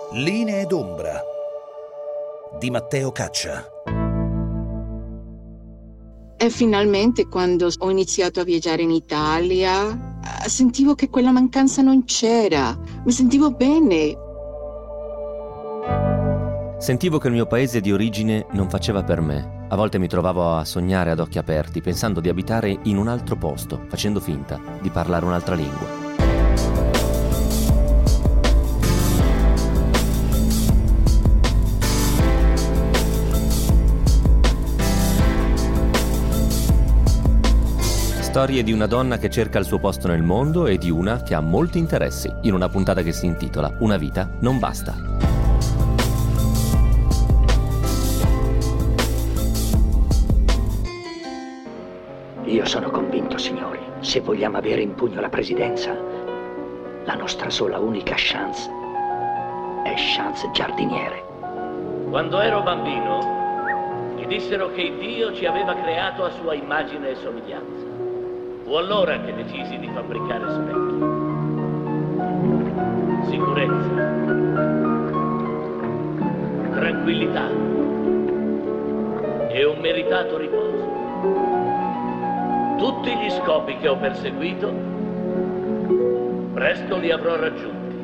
Linee d'ombra di Matteo Caccia. E finalmente, quando ho iniziato a viaggiare in Italia, sentivo che quella mancanza non c'era. Mi sentivo bene. Sentivo che il mio paese di origine non faceva per me. A volte mi trovavo a sognare ad occhi aperti, pensando di abitare in un altro posto, facendo finta di parlare un'altra lingua. Storie di una donna che cerca il suo posto nel mondo e di una che ha molti interessi, in una puntata che si intitola Una vita non basta. Io sono convinto, signori, se vogliamo avere in pugno la presidenza, la nostra sola unica chance è chance giardiniere. Quando ero bambino, mi dissero che Dio ci aveva creato a sua immagine e somiglianza. Fu allora che decisi di fabbricare specchi. Sicurezza, tranquillità e un meritato riposo. Tutti gli scopi che ho perseguito, presto li avrò raggiunti.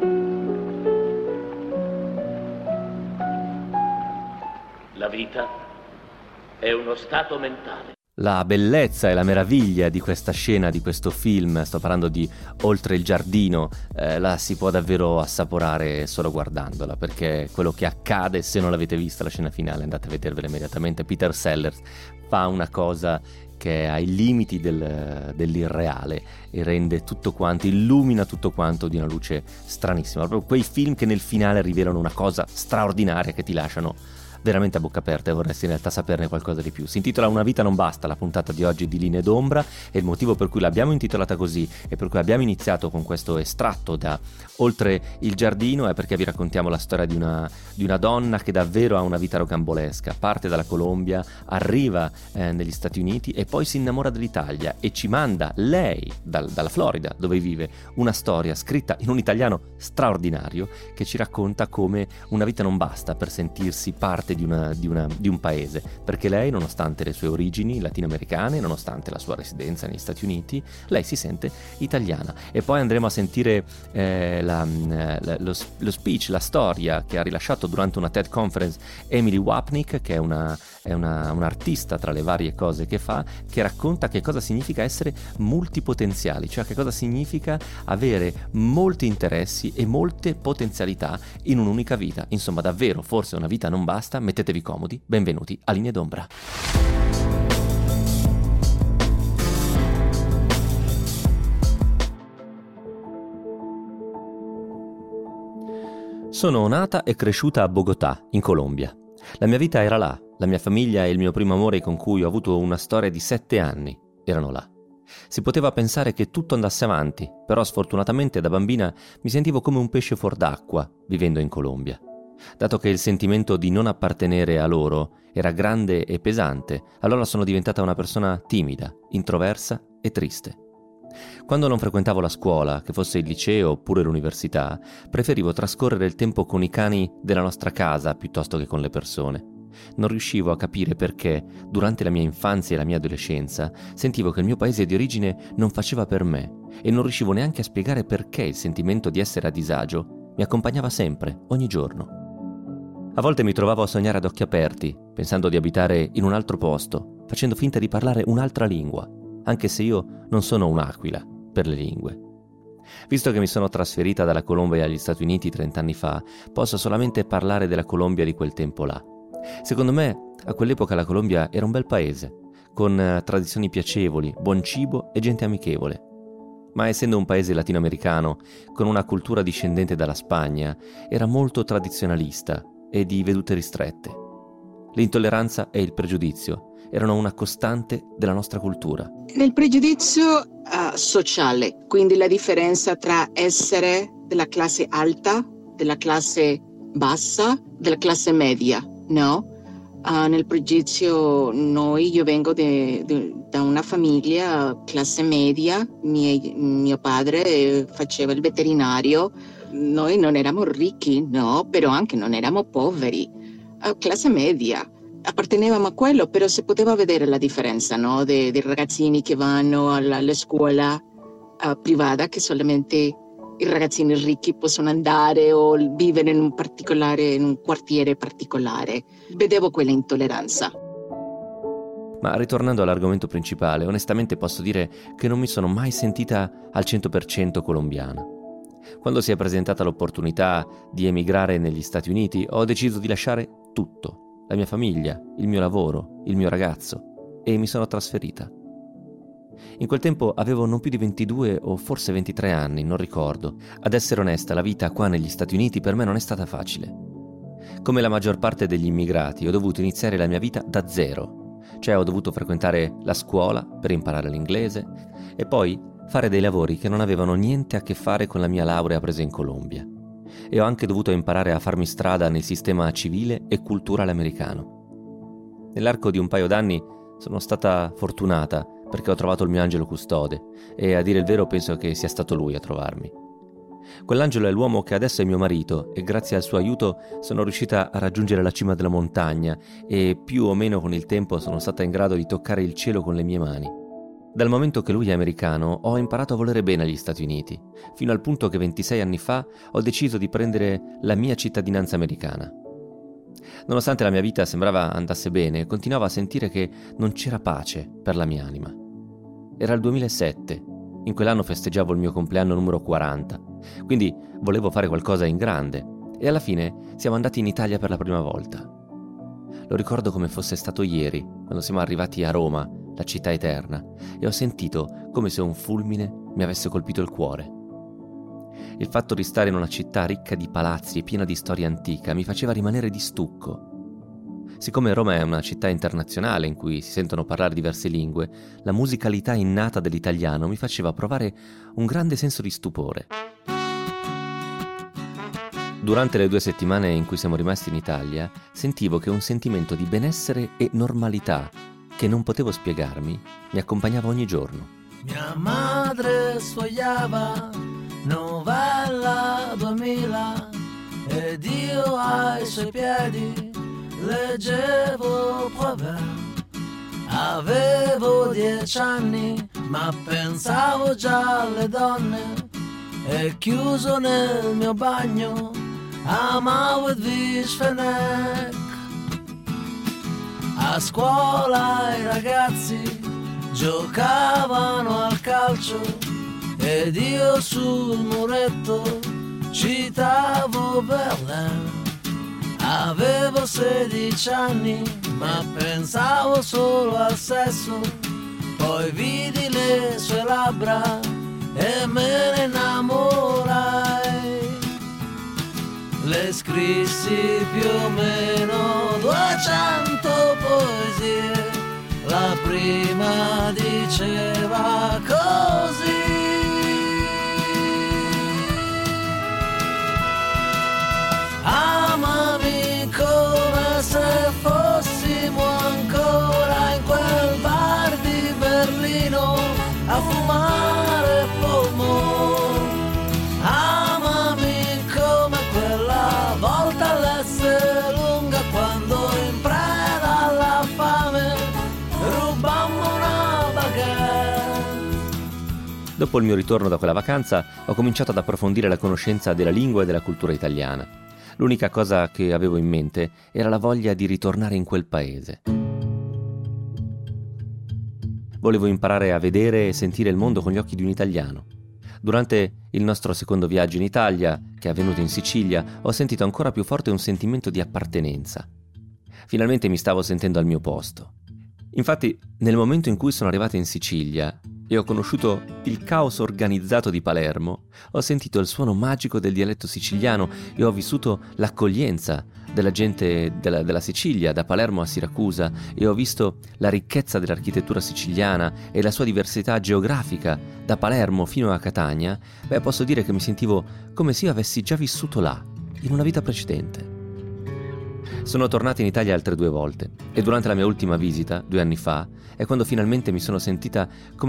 La vita è uno stato mentale. La bellezza e la meraviglia di questa scena, di questo film, sto parlando di Oltre il giardino, la si può davvero assaporare solo guardandola, perché quello che accade, se non l'avete vista la scena finale, andate a vedervela immediatamente. Peter Sellers fa una cosa che è ai limiti dell'irreale e rende tutto quanto, illumina tutto quanto di una luce stranissima. Proprio quei film che nel finale rivelano una cosa straordinaria che ti lasciano veramente a bocca aperta e vorresti in realtà saperne qualcosa di più. Si intitola Una vita non basta, la puntata di oggi di Linee d'ombra, e il motivo per cui l'abbiamo intitolata così e per cui abbiamo iniziato con questo estratto da Oltre il giardino è perché vi raccontiamo la storia di una donna che davvero ha una vita rocambolesca. Parte dalla Colombia, arriva negli Stati Uniti e poi si innamora dell'Italia e ci manda lei dalla Florida, dove vive, una storia scritta in un italiano straordinario che ci racconta come una vita non basta per sentirsi parte di un paese, perché lei, nonostante le sue origini latinoamericane, nonostante la sua residenza negli Stati Uniti, lei si sente italiana. E poi andremo a sentire lo speech, la storia che ha rilasciato durante una TED Conference Emily Wapnick, che è un'artista tra le varie cose che fa, che racconta che cosa significa essere multipotenziali, cioè che cosa significa avere molti interessi e molte potenzialità in un'unica vita. Insomma, davvero, forse una vita non basta. Mettetevi comodi, benvenuti a Linee d'ombra. Sono nata e cresciuta a Bogotà, in Colombia. La mia vita era là, la mia famiglia e il mio primo amore con cui ho avuto una storia di 7 anni erano là. Si poteva pensare che tutto andasse avanti, però sfortunatamente da bambina mi sentivo come un pesce fuor d'acqua vivendo in Colombia. Dato che il sentimento di non appartenere a loro era grande e pesante, allora sono diventata una persona timida, introversa e triste. Quando non frequentavo la scuola, che fosse il liceo oppure l'università, preferivo trascorrere il tempo con i cani della nostra casa piuttosto che con le persone. Non riuscivo a capire perché, durante la mia infanzia e la mia adolescenza, sentivo che il mio paese di origine non faceva per me e non riuscivo neanche a spiegare perché il sentimento di essere a disagio mi accompagnava sempre, ogni giorno. A volte mi trovavo a sognare ad occhi aperti, pensando di abitare in un altro posto, facendo finta di parlare un'altra lingua, anche se io non sono un'aquila per le lingue. Visto che mi sono trasferita dalla Colombia agli Stati Uniti 30 anni fa, posso solamente parlare della Colombia di quel tempo là. Secondo me, a quell'epoca la Colombia era un bel paese, con tradizioni piacevoli, buon cibo e gente amichevole. Ma essendo un paese latinoamericano, con una cultura discendente dalla Spagna, era molto tradizionalista e di vedute ristrette. L'intolleranza e il pregiudizio erano una costante della nostra cultura. Nel pregiudizio sociale, quindi la differenza tra essere della classe alta, della classe bassa, della classe media, no? Nel pregiudizio io vengo da una famiglia classe media, mio padre faceva il veterinario, noi non eravamo ricchi, no, però anche non eravamo poveri, classe media. Appartenevamo a quello, però si poteva vedere la differenza, no? Dei ragazzini che vanno alla scuola privata, che solamente i ragazzini ricchi possono andare o vivere in un quartiere particolare. Vedevo quella intolleranza. Ma ritornando all'argomento principale, onestamente posso dire che non mi sono mai sentita al 100% colombiana. Quando si è presentata l'opportunità di emigrare negli Stati Uniti, ho deciso di lasciare tutto, la mia famiglia, il mio lavoro, il mio ragazzo, e mi sono trasferita. In quel tempo avevo non più di 22 o forse 23 anni, non ricordo. Ad essere onesta, la vita qua negli Stati Uniti per me non è stata facile. Come la maggior parte degli immigrati, ho dovuto iniziare la mia vita da zero. Cioè ho dovuto frequentare la scuola per imparare l'inglese e poi fare dei lavori che non avevano niente a che fare con la mia laurea presa in Colombia. E ho anche dovuto imparare a farmi strada nel sistema civile e culturale americano. Nell'arco di un paio d'anni sono stata fortunata perché ho trovato il mio angelo custode e, a dire il vero, penso che sia stato lui a trovarmi. Quell'angelo è l'uomo che adesso è mio marito e grazie al suo aiuto sono riuscita a raggiungere la cima della montagna e più o meno con il tempo sono stata in grado di toccare il cielo con le mie mani. Dal momento che lui è americano ho imparato a volere bene agli Stati Uniti, fino al punto che 26 anni fa ho deciso di prendere la mia cittadinanza americana. Nonostante la mia vita sembrava andasse bene, continuavo a sentire che non c'era pace per la mia anima. Era il 2007, in quell'anno festeggiavo il mio compleanno numero 40, quindi volevo fare qualcosa in grande e alla fine siamo andati in Italia per la prima volta. Lo ricordo come fosse stato ieri, quando siamo arrivati a Roma, la città eterna, e ho sentito come se un fulmine mi avesse colpito il cuore. Il fatto di stare in una città ricca di palazzi e piena di storia antica mi faceva rimanere di stucco. Siccome Roma è una città internazionale in cui si sentono parlare diverse lingue, la musicalità innata dell'italiano mi faceva provare un grande senso di stupore. Durante le 2 settimane in cui siamo rimasti in Italia, sentivo che un sentimento di benessere e normalità, che non potevo spiegarmi, mi accompagnava ogni giorno. Mia madre sfogliava Novella 2000 ed io ai suoi piedi leggevo Proverbe. Avevo 10 anni ma pensavo già alle donne e chiuso nel mio bagno amavo Edwige Fenech. A scuola i ragazzi giocavano al calcio ed io sul muretto citavo Verlaine. Avevo 16 anni ma pensavo solo al sesso, poi vidi le sue labbra e me ne innamorai. Le scrissi più o meno 200 poesie, la prima diceva così: amami come se fossimo ancora in quel bar di Berlino a fumare polmone. Amami come quella volta all'essere lunga quando in preda alla fame rubammo una baguette. Dopo il mio ritorno da quella vacanza ho cominciato ad approfondire la conoscenza della lingua e della cultura italiana. L'unica cosa che avevo in mente era la voglia di ritornare in quel paese. Volevo imparare a vedere e sentire il mondo con gli occhi di un italiano. Durante il nostro secondo viaggio in Italia, che è avvenuto in Sicilia, ho sentito ancora più forte un sentimento di appartenenza. Finalmente mi stavo sentendo al mio posto. Infatti, nel momento in cui sono arrivato in Sicilia e ho conosciuto il caos organizzato di Palermo, ho sentito il suono magico del dialetto siciliano e ho vissuto l'accoglienza della gente della Sicilia, da Palermo a Siracusa, e ho visto la ricchezza dell'architettura siciliana e la sua diversità geografica da Palermo fino a Catania. Posso dire che mi sentivo come se io avessi già vissuto là, in una vita precedente. Sono tornato in Italia altre 2 volte e durante la mia ultima visita, 2 anni fa, è quando finalmente mi sono sentita come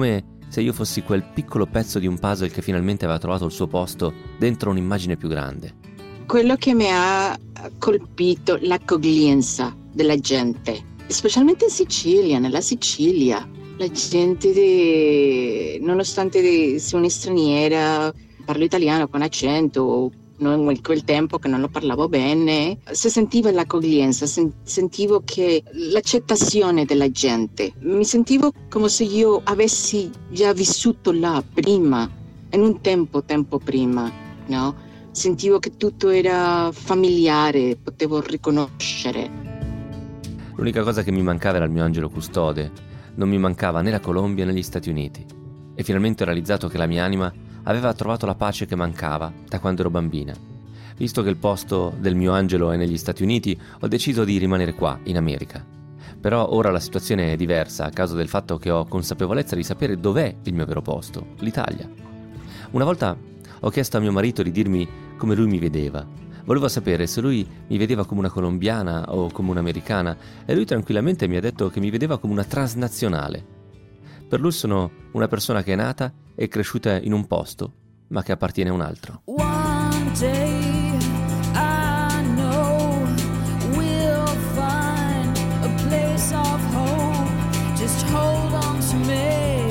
se io fossi quel piccolo pezzo di un puzzle che finalmente aveva trovato il suo posto dentro un'immagine più grande. Quello che mi ha colpito l'accoglienza della gente, specialmente in Sicilia, nella Sicilia. La gente, nonostante sia un'straniera, parlo italiano con accento, non in quel tempo che non lo parlavo bene, si sentiva l'accoglienza, sentivo che l'accettazione della gente, mi sentivo come se io avessi già vissuto là prima, in un tempo prima, no? Sentivo che tutto era familiare, potevo riconoscere. L'unica cosa che mi mancava era il mio angelo custode, non mi mancava né la Colombia né gli Stati Uniti, e finalmente ho realizzato che la mia anima aveva trovato la pace che mancava da quando ero bambina. Visto che il posto del mio angelo è negli Stati Uniti, ho deciso di rimanere qua, in America. Però ora la situazione è diversa a causa del fatto che ho consapevolezza di sapere dov'è il mio vero posto, l'Italia. Una volta ho chiesto a mio marito di dirmi come lui mi vedeva. Volevo sapere se lui mi vedeva come una colombiana o come un'americana, e lui tranquillamente mi ha detto che mi vedeva come una transnazionale. Per lui sono una persona che è nata e cresciuta in un posto, ma che appartiene a un altro. One day I know we'll find a place of hope. Just hold on to me.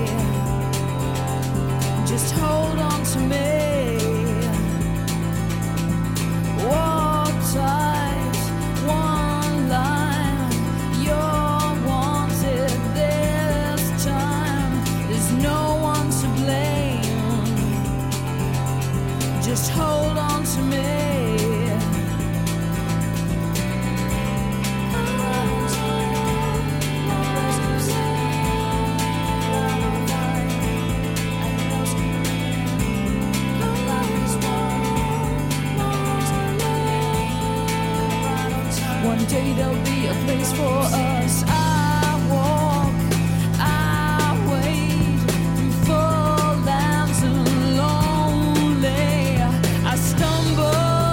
Just hold on to me. Walk tight, one line. You're wanted this time. There's no one to blame. Just hold on to me. One day there'll be a place for us. I walk, I wade through full lands and lonely. I stumble.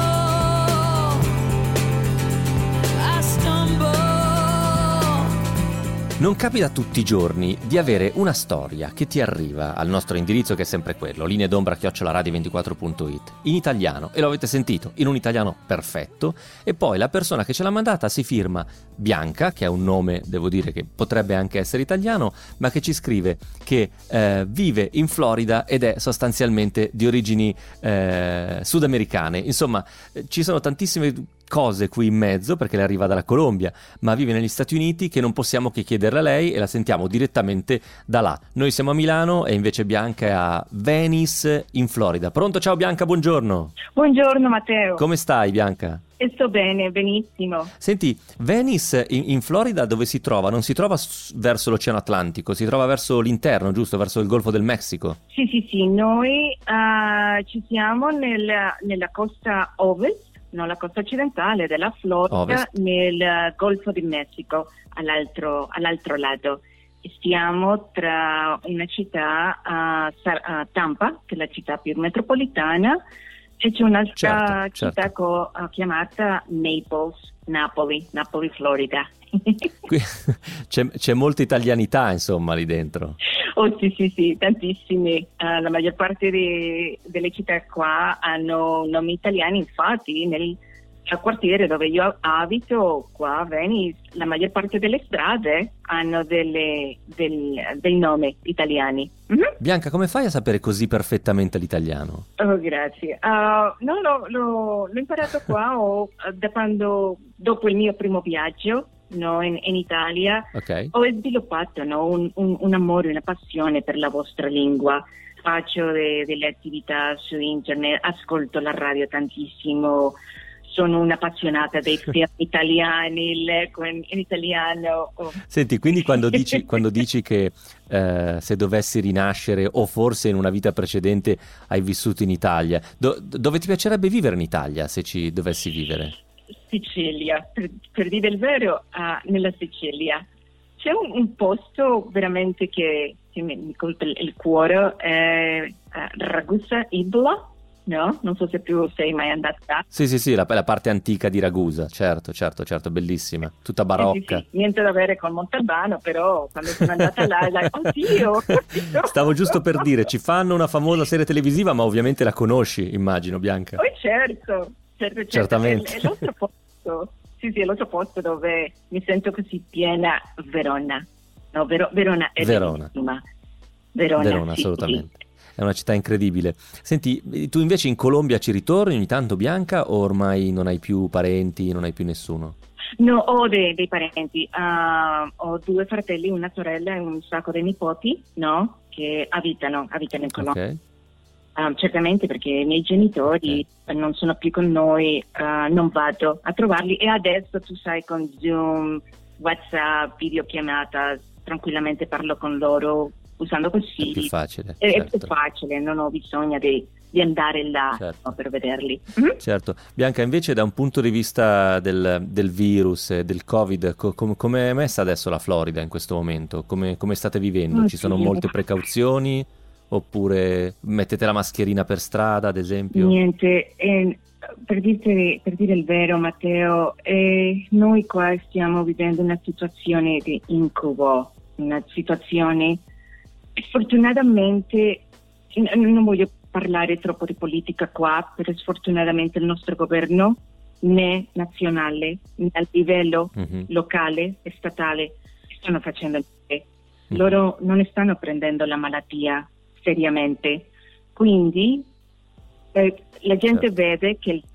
Non capita tutti i giorni di avere una storia che ti arriva al nostro indirizzo, che è sempre quello, lineedombra@radio24.it, in italiano, e lo avete sentito, in un italiano perfetto, e poi la persona che ce l'ha mandata si firma Bianca, che è un nome, devo dire, che potrebbe anche essere italiano, ma che ci scrive che vive in Florida ed è sostanzialmente di origini sudamericane. Insomma, ci sono tantissime cose qui in mezzo, perché lei arriva dalla Colombia ma vive negli Stati Uniti, che non possiamo che chiederle a lei, e la sentiamo direttamente da là. Noi siamo a Milano e invece Bianca è a Venice in Florida. Pronto? Ciao Bianca, buongiorno. Buongiorno Matteo. Come stai Bianca? Sto bene, benissimo. Senti, Venice in Florida dove si trova? Non si trova verso l'Oceano Atlantico, si trova verso l'interno, giusto? Verso il Golfo del Messico? Sì, noi ci siamo nella costa ovest, no, la costa occidentale della Florida, ovest, nel Golfo del Messico, all'altro lato. Stiamo tra una città, Tampa, che è la città più metropolitana, e c'è un'altra città chiamata Napoli, Florida. Qui c'è molta italianità, insomma, lì dentro. Oh sì, tantissimi. La maggior parte delle città qua hanno nomi italiani, infatti nel quartiere dove io abito qua a Venice, la maggior parte delle strade hanno dei nomi italiani. Mm-hmm. Bianca, come fai a sapere così perfettamente l'italiano? Oh, grazie. L'ho imparato qua dopo il mio primo viaggio, no, in Italia. Okay. Ho sviluppato, no, un amore, una passione per la vostra lingua. Faccio delle attività su internet, ascolto la radio tantissimo. Sono un'appassionata dei film italiani, leggo in italiano. Senti, quindi quando dici che se dovessi rinascere, o forse in una vita precedente hai vissuto in Italia, dove ti piacerebbe vivere in Italia, se ci dovessi vivere? Sicilia, per dire il vero, nella Sicilia. C'è un posto veramente che mi colpe il cuore, Ragusa Isola. no? Non so se tu sei mai andata. Sì, la parte antica di Ragusa, certo, bellissima, tutta barocca. Sì. Niente da avere con Montalbano, però quando sono andata là, oddio. Stavo giusto per dire, ci fanno una famosa serie televisiva, ma ovviamente la conosci, immagino, Bianca. Poi certo. Certamente. È l'altro posto, sì, è l'altro posto dove mi sento così piena, Verona. No, Verona è bellissima. Verona, sì, assolutamente. Sì. È una città incredibile. Senti, tu invece in Colombia ci ritorni ogni tanto, Bianca, o ormai non hai più parenti, non hai più nessuno? No, ho dei parenti. Ho 2 fratelli, una sorella e un sacco di nipoti, no? Che abitano in Colombia. Ok. Certamente perché i miei genitori non sono più con noi, non vado a trovarli, e adesso tu sai, con Zoom, WhatsApp, videochiamata, tranquillamente parlo con loro usando così. È più facile. È più facile, non ho bisogno di andare là, no, per vederli. Certo. Bianca, invece da un punto di vista del virus, del Covid, come è messa adesso la Florida in questo momento? Come state vivendo? Ci sono molte precauzioni? Oppure mettete la mascherina per strada, ad esempio? Niente, per dire il vero, Matteo, noi qua stiamo vivendo una situazione di incubo, una situazione, sfortunatamente, non voglio parlare troppo di politica qua, però sfortunatamente il nostro governo, né nazionale, né a livello locale e statale, stanno facendo niente. Loro non stanno prendendo la malattia seriamente, quindi la gente vede che il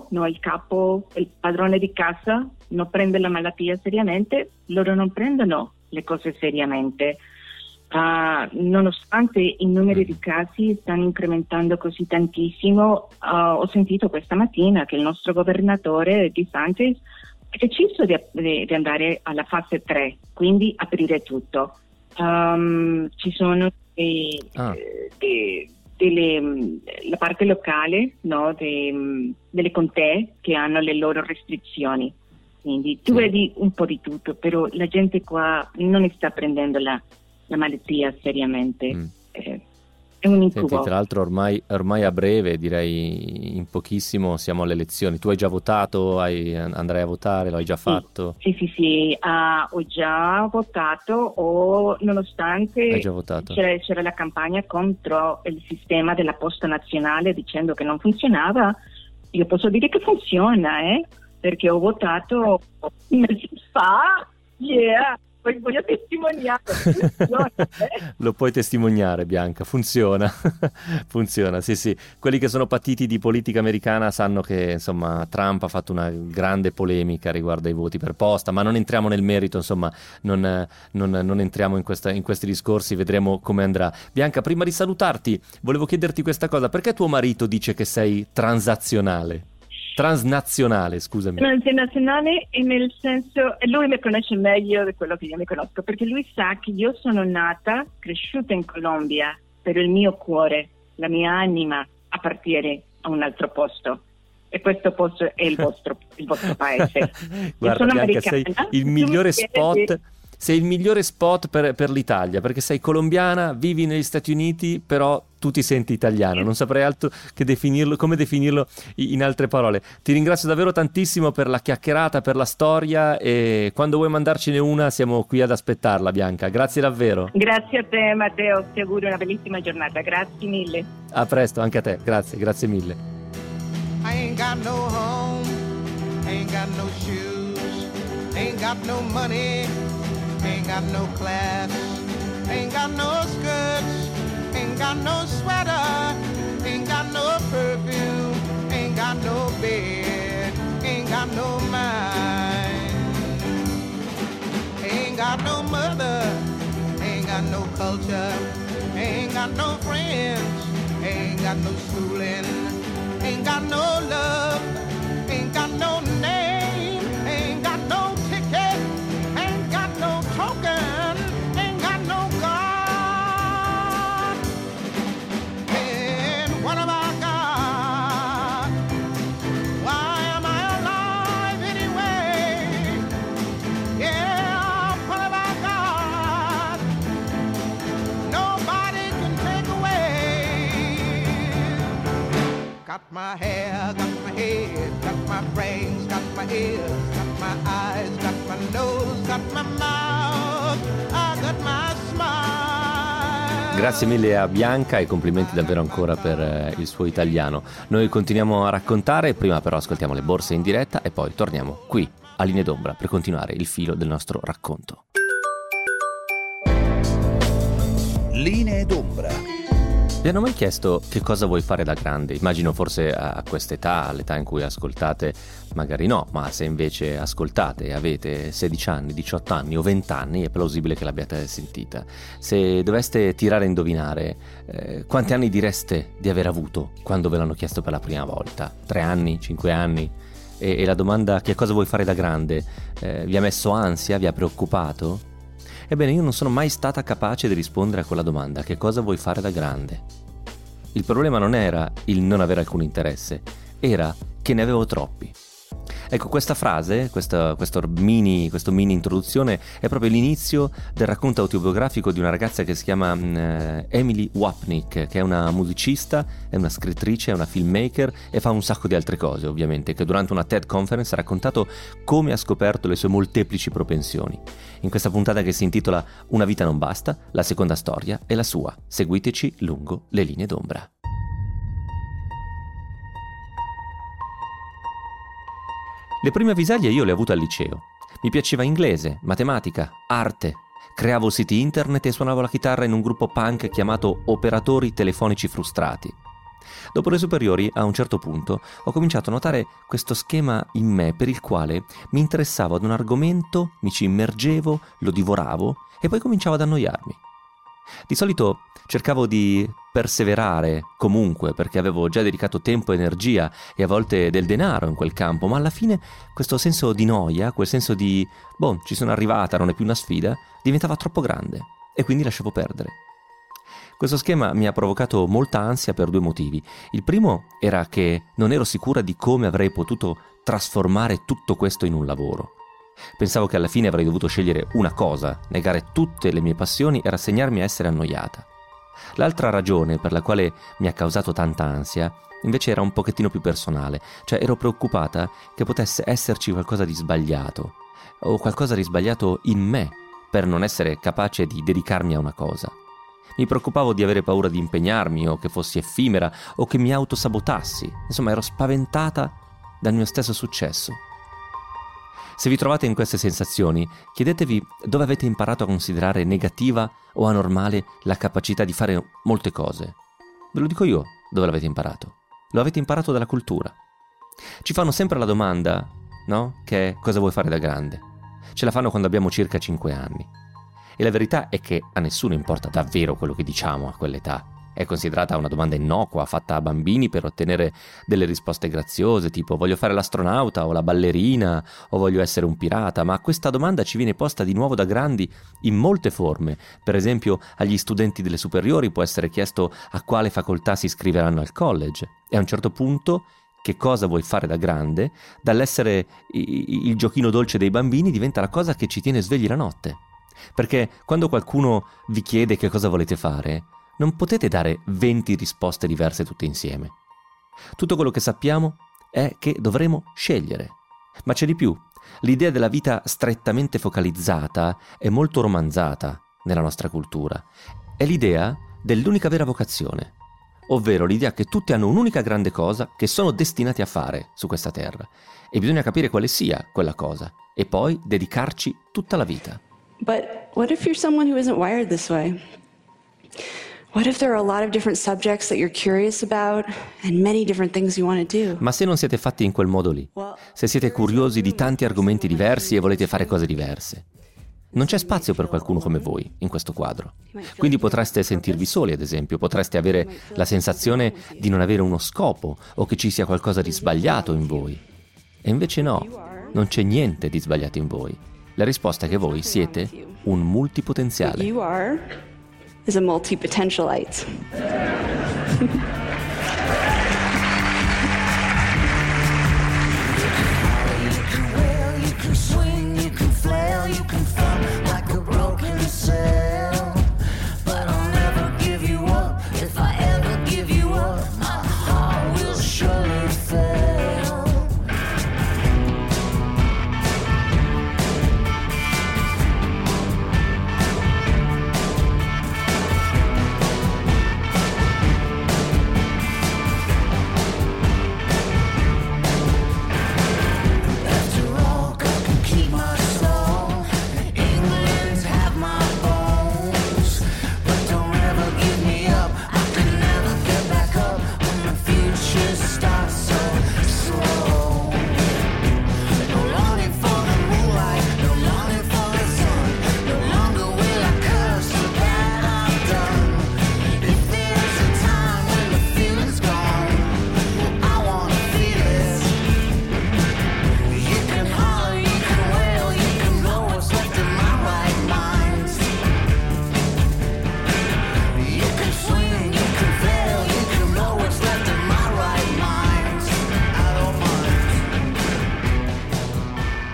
padrone di casa non prende la malattia seriamente, loro non prendono le cose seriamente. Nonostante i numeri di casi stanno incrementando così tantissimo, ho sentito questa mattina che il nostro governatore Di Santis ha deciso di andare alla fase 3, quindi aprire tutto. Ci sono la parte locale, no, delle contee che hanno le loro restrizioni, quindi tu vedi un po' di tutto, però la gente qua non sta prendendo la malattia seriamente. È un incubo. Senti, tra l'altro ormai a breve, direi in pochissimo, siamo alle elezioni. Tu hai già votato? Andrai a votare? Lo hai già fatto? Sì, ho già votato, nonostante hai già votato. C'era la campagna contro il sistema della posta nazionale dicendo che non funzionava. Io posso dire che funziona, perché ho votato un mese fa, voglio testimoniare. Lo puoi testimoniare, Bianca, funziona. Funziona, sì. Quelli che sono patiti di politica americana sanno che, insomma, Trump ha fatto una grande polemica riguardo ai voti per posta, ma non entriamo nel merito, insomma, non entriamo in questi discorsi, vedremo come andrà. Bianca, prima di salutarti, volevo chiederti questa cosa: perché tuo marito dice che sei transnazionale, scusami. Transnazionale, e nel senso, e lui mi conosce meglio di quello che io mi conosco, perché lui sa che io sono nata, cresciuta in Colombia, però il mio cuore, la mia anima appartiene a un altro posto, e questo posto è il vostro paese. Guarda, Bianca, sei il migliore spot. Sei il migliore spot per l'Italia, perché sei colombiana, vivi negli Stati Uniti, però tu ti senti italiano. Non saprei altro che come definirlo in altre parole. Ti ringrazio davvero tantissimo per la chiacchierata, per la storia, e quando vuoi mandarcene una siamo qui ad aspettarla, Bianca. Grazie davvero. Grazie a te, Matteo, ti auguro una bellissima giornata. Grazie mille. A presto, anche a te. Grazie mille. I ain't got no home, ain't got no shoes, ain't got no money, ain't got no class, ain't got no skirts, ain't got no sweater, ain't got no perfume, ain't got no bed, ain't got no mind, ain't got no mother, ain't got no culture, ain't got no friends, ain't got no schooling, ain't got no love, ain't got no name, ain't got no ticket, ain't got no token, ain't got no God. And what have I got? Why am I alive anyway? Yeah, what have I got? Nobody can take away. hair, got my head, got my brains, got my ears, got my eyes, got my nose, got my mouth, I got my smile. Grazie mille a Bianca e complimenti davvero ancora per il suo italiano. Noi continuiamo a raccontare, prima però ascoltiamo le borse in diretta e poi torniamo qui a Linee d'Ombra per continuare il filo del nostro racconto. Linee d'Ombra. Vi hanno mai chiesto che cosa vuoi fare da grande? Immagino forse a quest'età, all'età in cui ascoltate, magari no, ma se invece ascoltate e avete 16 anni, 18 anni o 20 anni è plausibile che l'abbiate sentita. Se doveste tirare a indovinare, quanti anni direste di aver avuto quando ve l'hanno chiesto per la prima volta? 3 anni? 5 anni? E la domanda che cosa vuoi fare da grande vi ha messo ansia, vi ha preoccupato? Ebbene, io non sono mai stata capace di rispondere a quella domanda, che cosa vuoi fare da grande? Il problema non era il non avere alcun interesse, era che ne avevo troppi. Ecco, questa frase, questo mini introduzione è proprio l'inizio del racconto autobiografico di una ragazza che si chiama Emily Wapnick, che è una musicista, è una scrittrice, è una filmmaker e fa un sacco di altre cose, ovviamente, che durante una TED Conference ha raccontato come ha scoperto le sue molteplici propensioni. In questa puntata che si intitola Una vita non basta, la seconda storia è la sua. Seguiteci lungo le linee d'ombra. Le prime avvisaglie io le ho avute al liceo. Mi piaceva inglese, matematica, arte. Creavo siti internet e suonavo la chitarra in un gruppo punk chiamato Operatori Telefonici Frustrati. Dopo le superiori, a un certo punto, ho cominciato a notare questo schema in me per il quale mi interessavo ad un argomento, mi ci immergevo, lo divoravo e poi cominciavo ad annoiarmi. Di solito cercavo di perseverare comunque perché avevo già dedicato tempo e energia e a volte del denaro in quel campo, ma alla fine questo senso di noia, quel senso di ci sono arrivata, non è più una sfida, diventava troppo grande e quindi lasciavo perdere. Questo schema mi ha provocato molta ansia per 2 motivi. Il primo era che non ero sicura di come avrei potuto trasformare tutto questo in un lavoro. Pensavo che alla fine avrei dovuto scegliere una cosa, negare tutte le mie passioni e rassegnarmi a essere annoiata. L'altra ragione per la quale mi ha causato tanta ansia invece era un pochettino più personale, cioè ero preoccupata che potesse esserci qualcosa di sbagliato o qualcosa di sbagliato in me per non essere capace di dedicarmi a una cosa. Mi preoccupavo di avere paura di impegnarmi o che fossi effimera o che mi autosabotassi. Insomma, ero spaventata dal mio stesso successo. Se vi trovate in queste sensazioni, chiedetevi dove avete imparato a considerare negativa o anormale la capacità di fare molte cose. Ve lo dico io, dove l'avete imparato? Lo avete imparato dalla cultura. Ci fanno sempre la domanda, no? Che è cosa vuoi fare da grande? Ce la fanno quando abbiamo circa 5 anni. E la verità è che a nessuno importa davvero quello che diciamo a quell'età. È considerata una domanda innocua, fatta a bambini per ottenere delle risposte graziose, tipo voglio fare l'astronauta o la ballerina o voglio essere un pirata, ma questa domanda ci viene posta di nuovo da grandi in molte forme. Per esempio, agli studenti delle superiori può essere chiesto a quale facoltà si iscriveranno al college e a un certo punto che cosa vuoi fare da grande, dall'essere il giochino dolce dei bambini diventa la cosa che ci tiene svegli la notte. Perché quando qualcuno vi chiede che cosa volete fare, non potete dare 20 risposte diverse tutte insieme. Tutto quello che sappiamo è che dovremo scegliere. Ma c'è di più. L'idea della vita strettamente focalizzata è molto romanzata nella nostra cultura. È l'idea dell'unica vera vocazione, ovvero l'idea che tutti hanno un'unica grande cosa che sono destinati a fare su questa terra. E bisogna capire quale sia quella cosa e poi dedicarci tutta la vita. But what if you're someone who isn't wired this way? What if there are a lot of different subjects that you're curious about and many different things you want to do? Ma se non siete fatti in quel modo lì, se siete curiosi di tanti argomenti diversi e volete fare cose diverse, non c'è spazio per qualcuno come voi in questo quadro. Quindi potreste sentirvi soli, ad esempio, potreste avere la sensazione di non avere uno scopo o che ci sia qualcosa di sbagliato in voi. E invece no, non c'è niente di sbagliato in voi. La risposta è che voi siete un multipotenziale. You are is a multi-potentialite. If I ever give you up, my heart will surely fail.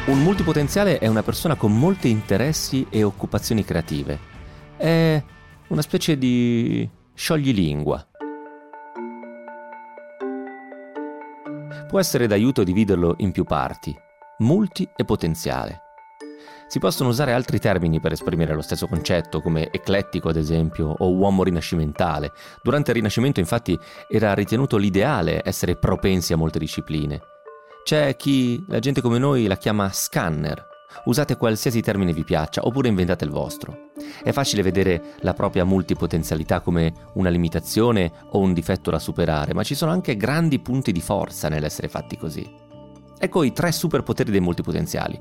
Un multipotenziale è una persona con molti interessi e occupazioni creative. È una specie di scioglilingua. Può essere d'aiuto dividerlo in più parti, multi e potenziale. Si possono usare altri termini per esprimere lo stesso concetto, come eclettico ad esempio, o uomo rinascimentale. Durante il Rinascimento infatti era ritenuto l'ideale essere propensi a molte discipline. C'è chi, la gente come noi, la chiama scanner. Usate qualsiasi termine vi piaccia, oppure inventate il vostro. È facile vedere la propria multipotenzialità come una limitazione o un difetto da superare, ma ci sono anche grandi punti di forza nell'essere fatti così. Ecco i 3 superpoteri dei multipotenziali.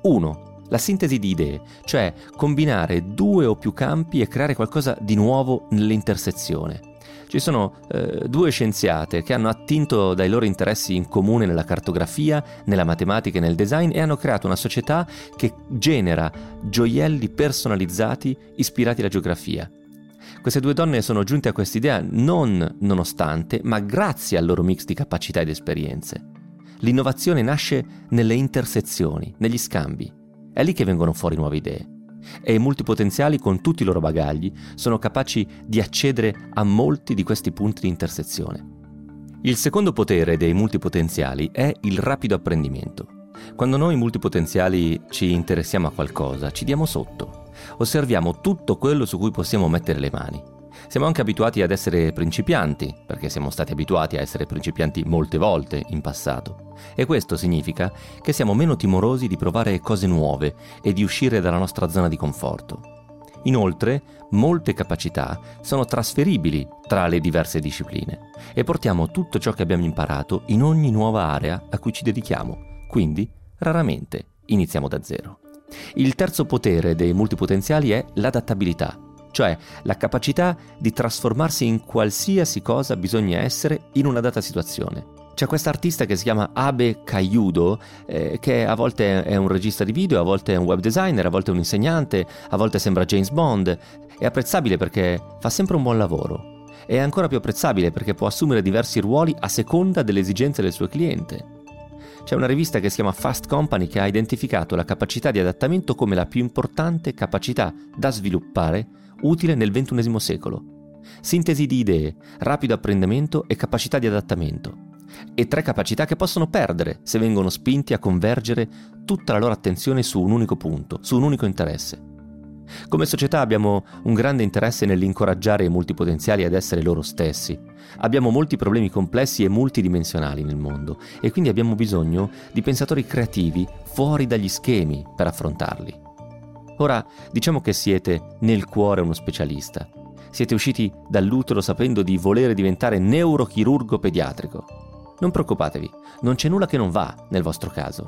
1. La sintesi di idee, cioè combinare 2 o più campi e creare qualcosa di nuovo nell'intersezione. Ci sono 2 scienziate che hanno attinto dai loro interessi in comune nella cartografia, nella matematica e nel design e hanno creato una società che genera gioielli personalizzati ispirati alla geografia. Queste 2 donne sono giunte a quest'idea non nonostante, ma grazie al loro mix di capacità ed esperienze. L'innovazione nasce nelle intersezioni, negli scambi. È lì che vengono fuori nuove idee. E i multipotenziali, con tutti i loro bagagli, sono capaci di accedere a molti di questi punti di intersezione. Il secondo potere dei multipotenziali è il rapido apprendimento. Quando noi multipotenziali ci interessiamo a qualcosa, ci diamo sotto. Osserviamo tutto quello su cui possiamo mettere le mani. Siamo anche abituati ad essere principianti, perché siamo stati abituati a essere principianti molte volte in passato. E questo significa che siamo meno timorosi di provare cose nuove e di uscire dalla nostra zona di conforto. Inoltre, molte capacità sono trasferibili tra le diverse discipline e portiamo tutto ciò che abbiamo imparato in ogni nuova area a cui ci dedichiamo. Quindi, raramente iniziamo da zero. Il terzo potere dei multipotenziali è l'adattabilità, cioè la capacità di trasformarsi in qualsiasi cosa bisogna essere in una data situazione. C'è questa artista che si chiama Abe Kayudo, che a volte è un regista di video, a volte è un web designer, a volte è un insegnante, a volte sembra James Bond. È apprezzabile perché fa sempre un buon lavoro. È ancora più apprezzabile perché può assumere diversi ruoli a seconda delle esigenze del suo cliente. C'è una rivista che si chiama Fast Company che ha identificato la capacità di adattamento come la più importante capacità da sviluppare utile nel XXI secolo. Sintesi di idee, rapido apprendimento e capacità di adattamento. E 3 capacità che possono perdere se vengono spinti a convergere tutta la loro attenzione su un unico punto, su un unico interesse. Come società abbiamo un grande interesse nell'incoraggiare i multipotenziali ad essere loro stessi. Abbiamo molti problemi complessi e multidimensionali nel mondo e quindi abbiamo bisogno di pensatori creativi fuori dagli schemi per affrontarli. Ora, diciamo che siete nel cuore uno specialista. Siete usciti dall'utero sapendo di volere diventare neurochirurgo pediatrico. Non preoccupatevi, non c'è nulla che non va nel vostro caso.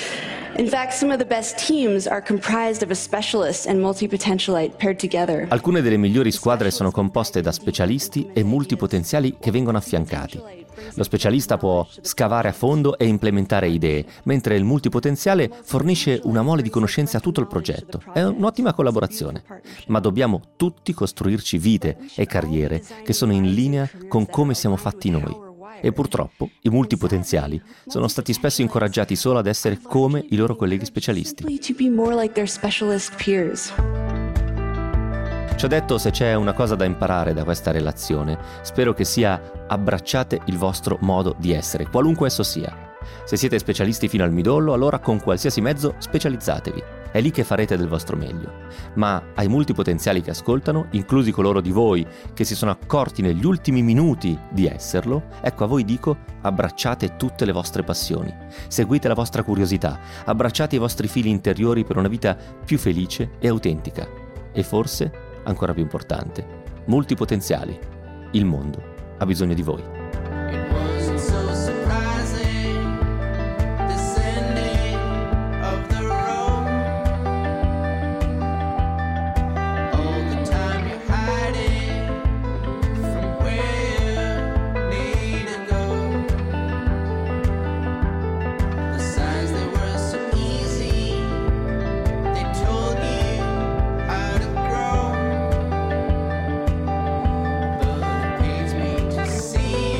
In fact, some of the best teams are comprised of a specialist and multipotentialite paired together. Alcune delle migliori squadre sono composte da specialisti e multipotenziali che vengono affiancati. Lo specialista può scavare a fondo e implementare idee, mentre il multipotenziale fornisce una mole di conoscenze a tutto il progetto. È un'ottima collaborazione, ma dobbiamo tutti costruirci vite e carriere che sono in linea con come siamo fatti noi. E purtroppo i multipotenziali sono stati spesso incoraggiati solo ad essere come i loro colleghi specialisti. Ciò detto, se c'è una cosa da imparare da questa relazione, spero che sia abbracciate il vostro modo di essere, qualunque esso sia. Se siete specialisti fino al midollo, allora con qualsiasi mezzo specializzatevi. È lì che farete del vostro meglio. Ma ai multipotenziali che ascoltano, inclusi coloro di voi che si sono accorti negli ultimi minuti di esserlo, ecco, a voi dico: abbracciate tutte le vostre passioni, seguite la vostra curiosità, abbracciate i vostri fili interiori per una vita più felice e autentica. E forse, ancora più importante, multipotenziali, il mondo ha bisogno di voi. See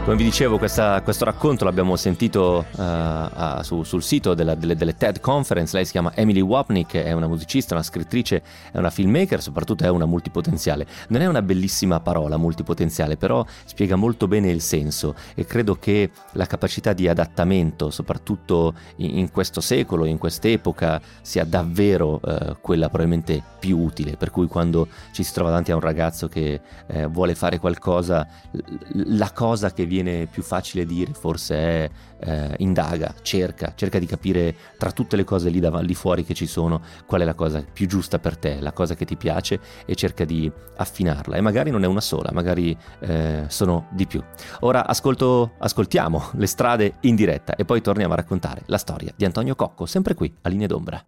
Come vi dicevo, questo racconto l'abbiamo sentito sul sito delle TED Conference. Lei si chiama Emily Wapnick, è una musicista, una scrittrice, è una filmmaker, soprattutto è una multipotenziale. Non è una bellissima parola, multipotenziale, però spiega molto bene il senso, e credo che la capacità di adattamento, soprattutto in questo secolo, in quest'epoca, sia davvero quella probabilmente più utile, per cui quando ci si trova davanti a un ragazzo che vuole fare qualcosa, la cosa che viene più facile dire forse è indaga, cerca di capire tra tutte le cose lì fuori che ci sono qual è la cosa più giusta per te, la cosa che ti piace, e cerca di affinarla, e magari non è una sola, magari sono di più. Ora ascoltiamo Le strade in diretta e poi torniamo a raccontare la storia di Antonio Cocco, sempre qui a Linee d'Ombra.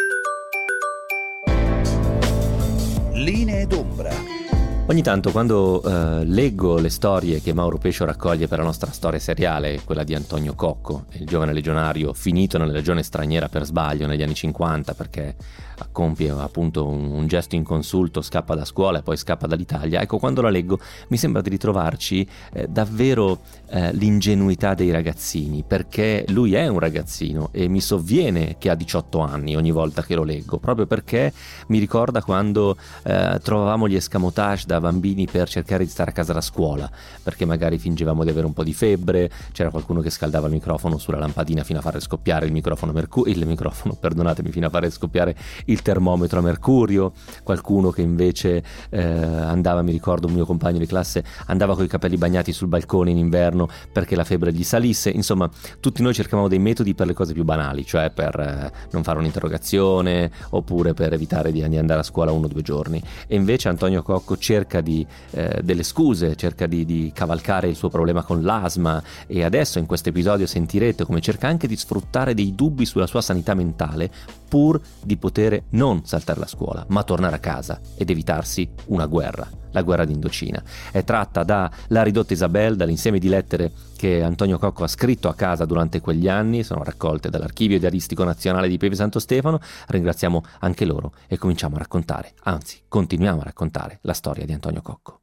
Linee d'Ombra. Ogni tanto quando leggo le storie che Mauro Pescio raccoglie per la nostra storia seriale, quella di Antonio Cocco, il giovane legionario finito nella legione straniera per sbaglio negli anni 50 perché compie appunto un gesto inconsulto, scappa da scuola e poi scappa dall'Italia, ecco, quando la leggo mi sembra di ritrovarci davvero l'ingenuità dei ragazzini, perché lui è un ragazzino e mi sovviene che ha 18 anni ogni volta che lo leggo, proprio perché mi ricorda quando trovavamo gli escamotage da bambini per cercare di stare a casa da scuola, perché magari fingevamo di avere un po' di febbre, c'era qualcuno che scaldava il microfono sulla lampadina fino a fare scoppiare fino a fare scoppiare il termometro a mercurio, qualcuno che invece andava, mi ricordo un mio compagno di classe, andava coi capelli bagnati sul balcone in inverno perché la febbre gli salisse. Insomma, tutti noi cercavamo dei metodi per le cose più banali, cioè per non fare un'interrogazione oppure per evitare di andare a scuola 1 o 2 giorni, e invece Antonio Cocco cerca delle scuse, cerca di cavalcare il suo problema con l'asma, e adesso in questo episodio sentirete come cerca anche di sfruttare dei dubbi sulla sua sanità mentale pur di poter non saltare la scuola, ma tornare a casa ed evitarsi una guerra, la guerra d'Indocina. È tratta da La ridotta Isabel, dall'insieme di lettere che Antonio Cocco ha scritto a casa durante quegli anni, sono raccolte dall'Archivio Diaristico Nazionale di Pieve Santo Stefano. Ringraziamo anche loro e cominciamo a raccontare, anzi continuiamo a raccontare la storia di Antonio Cocco.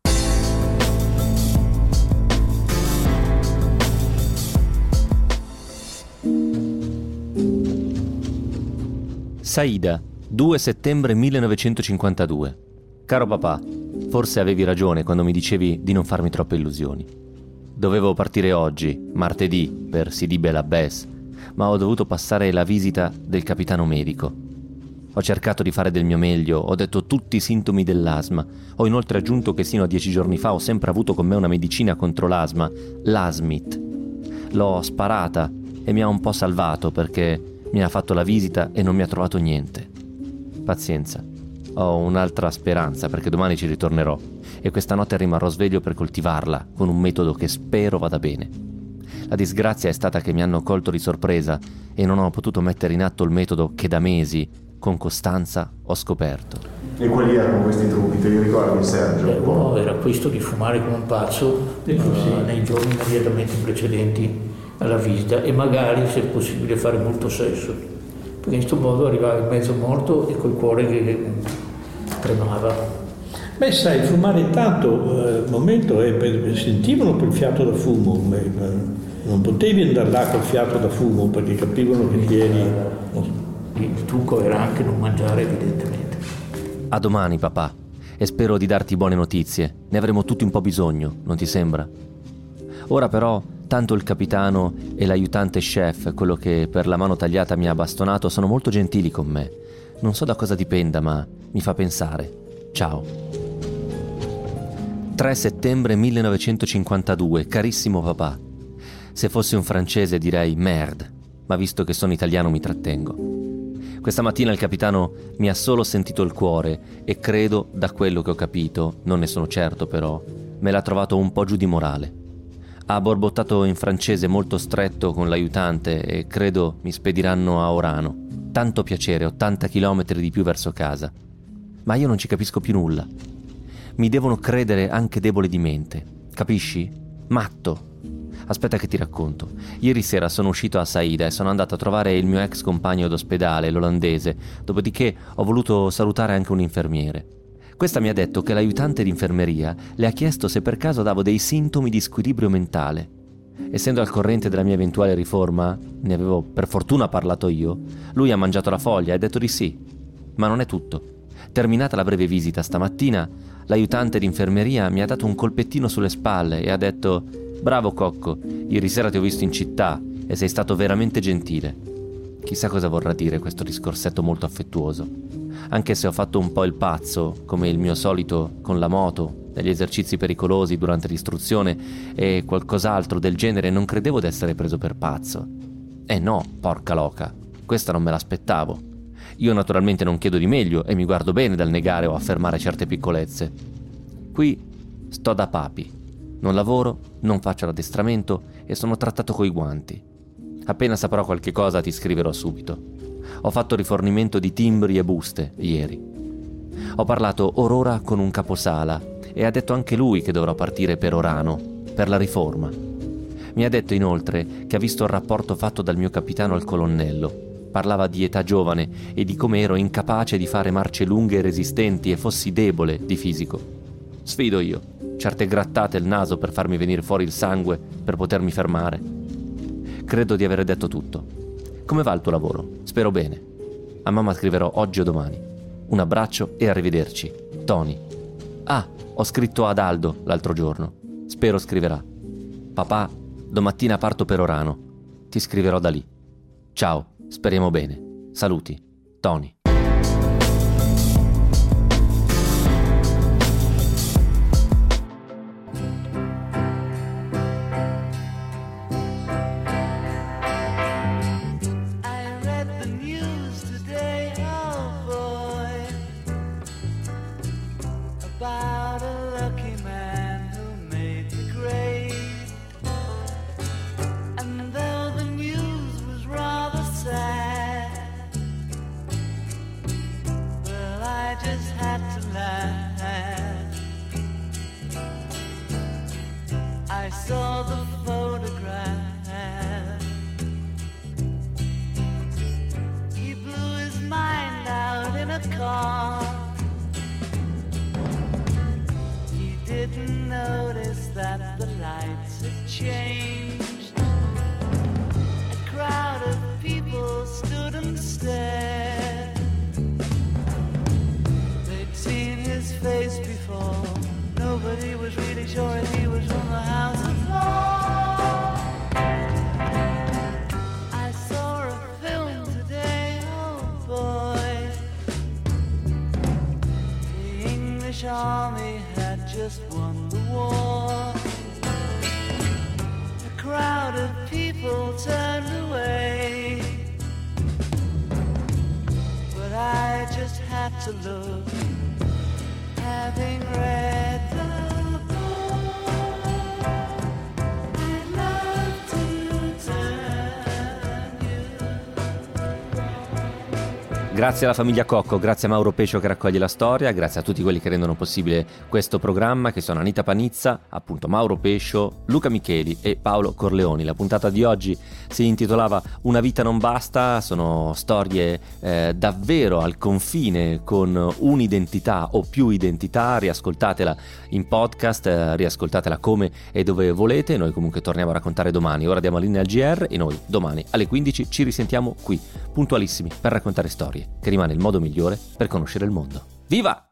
Saida, 2 settembre 1952. Caro papà, forse avevi ragione quando mi dicevi di non farmi troppe illusioni. Dovevo partire oggi, martedì, per Sidi Bel Abbes, ma ho dovuto passare la visita del capitano medico. Ho cercato di fare del mio meglio, ho detto tutti i sintomi dell'asma. Ho inoltre aggiunto che sino a 10 giorni fa ho sempre avuto con me una medicina contro l'asma, l'Asmit. L'ho sparata e mi ha un po' salvato perché mi ha fatto la visita e non mi ha trovato niente. Pazienza, ho un'altra speranza perché domani ci ritornerò e questa notte rimarrò sveglio per coltivarla con un metodo che spero vada bene. La disgrazia è stata che mi hanno colto di sorpresa e non ho potuto mettere in atto il metodo che da mesi, con costanza, ho scoperto. E quali erano questi trucchi? Te li ricordi, Sergio? Uno era questo di fumare come un pazzo nei giorni immediatamente precedenti alla visita, e magari, se possibile, fare molto sesso, perché in questo modo arrivava mezzo morto e col cuore che tremava. Beh, sai, fumare tanto al momento sentivano quel fiato da fumo, non potevi andare là col fiato da fumo perché capivano che ti eri. Il trucco era anche non mangiare, evidentemente. A domani, papà, e spero di darti buone notizie. Ne avremo tutti un po' bisogno, non ti sembra? Ora però, tanto il capitano e l'aiutante chef, quello che per la mano tagliata mi ha bastonato, sono molto gentili con me. Non so da cosa dipenda, ma mi fa pensare. Ciao. 3 settembre 1952, carissimo papà. Se fossi un francese direi merde, ma visto che sono italiano mi trattengo. Questa mattina il capitano mi ha solo sentito il cuore e credo, da quello che ho capito, non ne sono certo però, me l'ha trovato un po' giù di morale. Ha borbottato in francese molto stretto con l'aiutante e credo mi spediranno a Orano. Tanto piacere, 80 chilometri di più verso casa. Ma io non ci capisco più nulla. Mi devono credere anche debole di mente, capisci? Matto. Aspetta che ti racconto. Ieri sera sono uscito a Saida e sono andato a trovare il mio ex compagno d'ospedale, l'olandese, dopodiché ho voluto salutare anche un infermiere. Questa mi ha detto che l'aiutante d'infermeria le ha chiesto se per caso davo dei sintomi di squilibrio mentale. Essendo al corrente della mia eventuale riforma, ne avevo per fortuna parlato io, lui ha mangiato la foglia e ha detto di sì. Ma non è tutto. Terminata la breve visita stamattina, l'aiutante d'infermeria mi ha dato un colpettino sulle spalle e ha detto: «Bravo Cocco, ieri sera ti ho visto in città e sei stato veramente gentile». Chissà cosa vorrà dire questo discorsetto molto affettuoso. Anche se ho fatto un po' il pazzo, come il mio solito con la moto, negli esercizi pericolosi durante l'istruzione e qualcos'altro del genere, non credevo d'essere preso per pazzo. No, porca loca, questa non me l'aspettavo. Io naturalmente non chiedo di meglio e mi guardo bene dal negare o affermare certe piccolezze. Qui sto da papi. Non lavoro, non faccio l'addestramento e sono trattato coi guanti. Appena saprò qualche cosa ti scriverò subito. Ho fatto rifornimento di timbri e buste ieri. Ho parlato orora con un caposala e ha detto anche lui che dovrò partire per Orano, per la riforma. Mi ha detto inoltre che ha visto il rapporto fatto dal mio capitano al colonnello. Parlava di età giovane e di come ero incapace di fare marce lunghe e resistenti e fossi debole di fisico. Sfido io, certe grattate il naso per farmi venire fuori il sangue per potermi fermare. Credo di aver detto tutto. Come va il tuo lavoro? Spero bene. A mamma scriverò oggi o domani. Un abbraccio e arrivederci. Tony. Ah, ho scritto ad Aldo l'altro giorno. Spero scriverà. Papà, domattina parto per Orano. Ti scriverò da lì. Ciao, speriamo bene. Saluti. Tony. Saw the photograph. He blew his mind out in a car. He didn't notice that the lights had changed. A crowd of people stood and stared. They'd seen his face before. Nobody was really sure if he was from the House of Law. I saw a film today, oh boy. The English army had just won the war. A crowd of people turned away, but I just had to look, having read the Grazie alla famiglia Cocco, grazie a Mauro Pescio che raccoglie la storia, grazie a tutti quelli che rendono possibile questo programma, che sono Anita Panizza, appunto Mauro Pescio, Luca Micheli e Paolo Corleoni. La puntata di oggi si intitolava Una vita non basta, sono storie davvero al confine con un'identità o più identità. Riascoltatela in podcast, riascoltatela come e dove volete. Noi comunque torniamo a raccontare domani. Ora diamo la linea al GR e noi domani alle 15 ci risentiamo qui, puntualissimi, per raccontare storie, che rimane il modo migliore per conoscere il mondo. Viva!